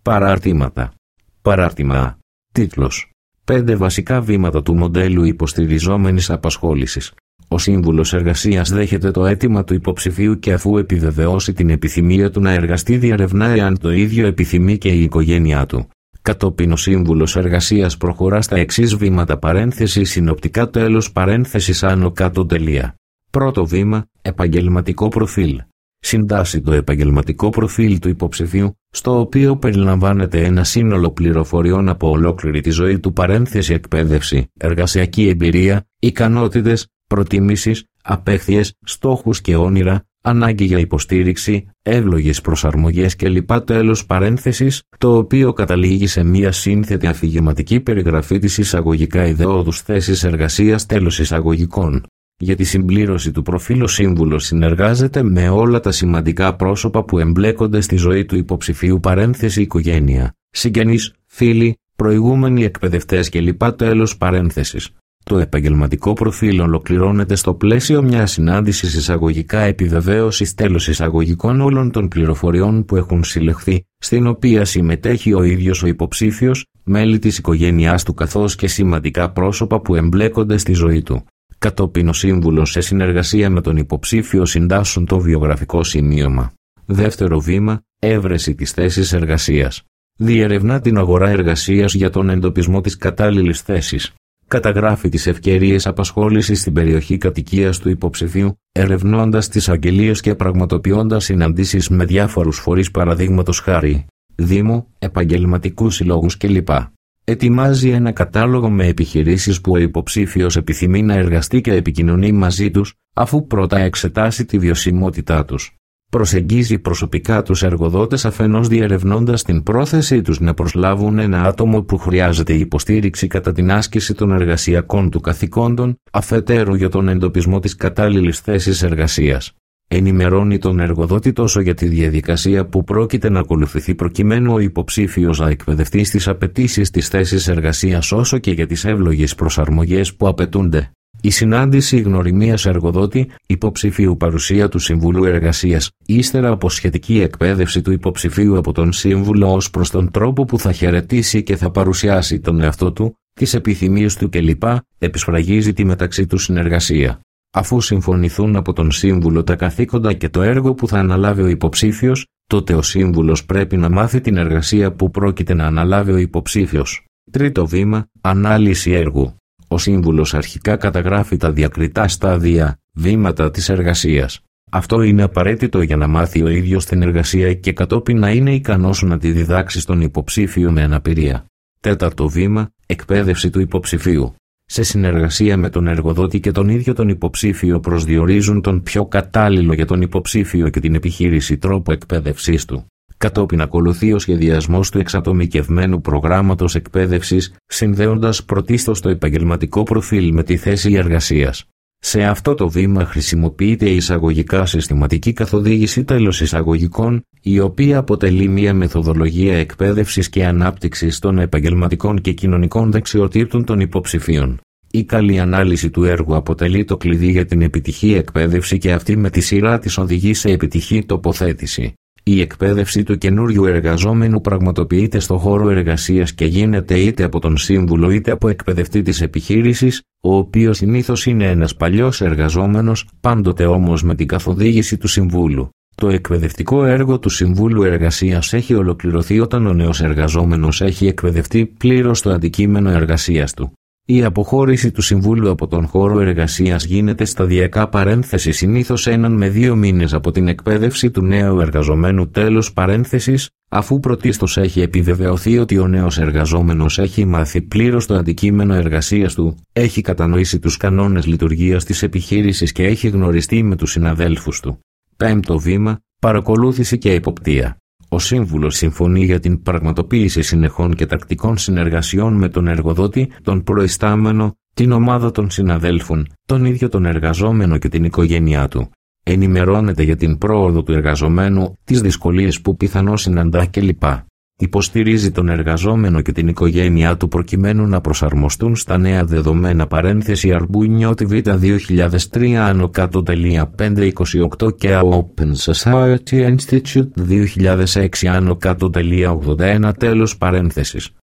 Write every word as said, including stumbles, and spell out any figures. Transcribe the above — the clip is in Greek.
Παραρτήματα. Παράρτημα Α. Τίτλος. Πέντε βασικά βήματα του μοντέλου υποστηριζόμενης απασχόλησης. Ο σύμβουλος εργασίας δέχεται το αίτημα του υποψηφίου και αφού επιβεβαιώσει την επιθυμία του να εργαστεί διερευνά εάν το ίδιο επιθυμεί και η οικογένειά του. Κατόπιν ο σύμβουλος εργασίας προχωρά στα εξής βήματα παρένθεση συνοπτικά τέλος παρένθεσης άνω κάτω τελεία. Πρώτο βήμα, επαγγελματικό προφίλ. Συντάσσει το επαγγελματικό προφίλ του υποψηφίου, στο οποίο περιλαμβάνεται ένα σύνολο πληροφοριών από ολόκληρη τη ζωή του παρένθεση εκπαίδευση, εργασιακή εμπειρία, ικανότητες, προτιμήσεις, απέχθειες, στόχους και όνειρα, ανάγκη για υποστήριξη, εύλογες προσαρμογές κλπ. Τέλος παρένθεσης, το οποίο καταλήγει σε μια σύνθετη αφηγηματική περιγραφή της εισαγωγικά ιδεώδους θέσης εργασίας τέλος εισαγωγικών. Για τη συμπλήρωση του προφίλ ο σύμβουλος συνεργάζεται με όλα τα σημαντικά πρόσωπα που εμπλέκονται στη ζωή του υποψηφίου παρένθεση οικογένεια, συγγενείς, φίλοι, προηγούμενοι εκπαιδευτές κλπ. Τέλος παρένθεσης. Το επαγγελματικό προφίλ ολοκληρώνεται στο πλαίσιο μιας συνάντησης εισαγωγικά επιβεβαίωσης τέλος εισαγωγικών όλων των πληροφοριών που έχουν συλλεχθεί, στην οποία συμμετέχει ο ίδιος ο υποψήφιος, μέλη της οικογένειάς του καθώς και σημαντικά πρόσωπα που εμπλέκονται στη ζωή του. Κατόπιν ο σύμβουλος σε συνεργασία με τον υποψήφιο συντάσσουν το βιογραφικό σημείωμα. Δεύτερο βήμα, έβρεση της θέσης εργασίας. Διερευνά την αγορά εργασίας για τον εντοπισμό της κατάλληλης θέσης. Καταγράφει τις ευκαιρίες απασχόλησης στην περιοχή κατοικίας του υποψηφίου, ερευνώντας τις αγγελίες και πραγματοποιώντας συναντήσεις με διάφορους φορείς παραδείγματος χάρη, δήμο, επαγγελματικούς συλλόγους κλπ. Ετοιμάζει ένα κατάλογο με επιχειρήσεις που ο υποψήφιος επιθυμεί να εργαστεί και επικοινωνεί μαζί τους, αφού πρώτα εξετάσει τη βιωσιμότητά τους. Προσεγγίζει προσωπικά τους εργοδότες αφενός διερευνώντας την πρόθεσή τους να προσλάβουν ένα άτομο που χρειάζεται υποστήριξη κατά την άσκηση των εργασιακών του καθηκόντων, αφετέρου για τον εντοπισμό της κατάλληλης θέσης εργασίας. Ενημερώνει τον εργοδότη τόσο για τη διαδικασία που πρόκειται να ακολουθηθεί προκειμένου ο υποψήφιος να εκπαιδευτεί στις απαιτήσεις της θέσης εργασίας όσο και για τις εύλογες προσαρμογές που απαιτούνται. Η συνάντηση γνωριμίας εργοδότη υποψηφίου παρουσία του Συμβούλου Εργασίας, ύστερα από σχετική εκπαίδευση του υποψηφίου από τον σύμβουλο ως προς τον τρόπο που θα χαιρετήσει και θα παρουσιάσει τον εαυτό του, τις επιθυμίες του κλπ. Επισφραγίζει τη μεταξύ του συνεργασία. Αφού συμφωνηθούν από τον σύμβουλο τα καθήκοντα και το έργο που θα αναλάβει ο υποψήφιος, τότε ο σύμβουλος πρέπει να μάθει την εργασία που πρόκειται να αναλάβει ο υποψήφιος. Τρίτο βήμα, ανάλυση έργου. Ο σύμβουλος αρχικά καταγράφει τα διακριτά στάδια, βήματα της εργασίας. Αυτό είναι απαραίτητο για να μάθει ο ίδιος την εργασία και κατόπιν να είναι ικανός να τη διδάξει στον υποψήφιο με αναπηρία. Τέταρτο βήμα, εκπαίδευση του υποψηφίου. Σε συνεργασία με τον εργοδότη και τον ίδιο τον υποψήφιο προσδιορίζουν τον πιο κατάλληλο για τον υποψήφιο και την επιχείρηση τρόπο εκπαίδευσής του. Κατόπιν ακολουθεί ο σχεδιασμός του εξατομικευμένου προγράμματος εκπαίδευσης, συνδέοντας πρωτίστως το επαγγελματικό προφίλ με τη θέση εργασίας. Σε αυτό το βήμα χρησιμοποιείται η εισαγωγικά συστηματική καθοδήγηση τέλος εισαγωγικών, η οποία αποτελεί μια μεθοδολογία εκπαίδευσης και ανάπτυξης των επαγγελματικών και κοινωνικών δεξιοτήτων των υποψηφίων. Η καλή ανάλυση του έργου αποτελεί το κλειδί για την επιτυχή εκπαίδευση και αυτή με τη σειρά της οδηγεί σε επιτυχή τοποθέτηση. Η εκπαίδευση του καινούριου εργαζόμενου πραγματοποιείται στο χώρο εργασίας και γίνεται είτε από τον σύμβουλο είτε από εκπαιδευτή της επιχείρησης, ο οποίος συνήθως είναι ένας παλιός εργαζόμενος, πάντοτε όμως με την καθοδήγηση του συμβούλου. Το εκπαιδευτικό έργο του Συμβούλου Εργασίας έχει ολοκληρωθεί όταν ο νέος εργαζόμενος έχει εκπαιδευτεί πλήρως το αντικείμενο εργασίας του. Η αποχώρηση του Συμβούλου από τον χώρο εργασίας γίνεται σταδιακά παρένθεση συνήθως έναν με δύο μήνες από την εκπαίδευση του νέου εργαζομένου τέλος παρένθεσης, αφού πρωτίστως έχει επιβεβαιωθεί ότι ο νέος εργαζόμενος έχει μάθει πλήρως το αντικείμενο εργασίας του, έχει κατανοήσει τους κανόνες λειτουργίας της επιχείρησης και έχει γνωριστεί με τους συναδέλφους του. Πέμπτο βήμα, παρακολούθηση και υποπτία. Ο σύμβουλος συμφωνεί για την πραγματοποίηση συνεχών και τακτικών συνεργασιών με τον εργοδότη, τον προϊστάμενο, την ομάδα των συναδέλφων, τον ίδιο τον εργαζόμενο και την οικογένειά του. Ενημερώνεται για την πρόοδο του εργαζομένου, τις δυσκολίες που πιθανώς συναντά κλπ. Υποστηρίζει τον εργαζόμενο και την οικογένειά του προκειμένου να προσαρμοστούν στα νέα δεδομένα παρένθεση Αρμπούνιωτη Β δύο χιλιάδες τρία άνω κάτω τελεία πέντε είκοσι οκτώ και Open Society Institute δύο χιλιάδες έξι άνω κάτω τελεία ογδόντα ένα τέλος παρένθεσης.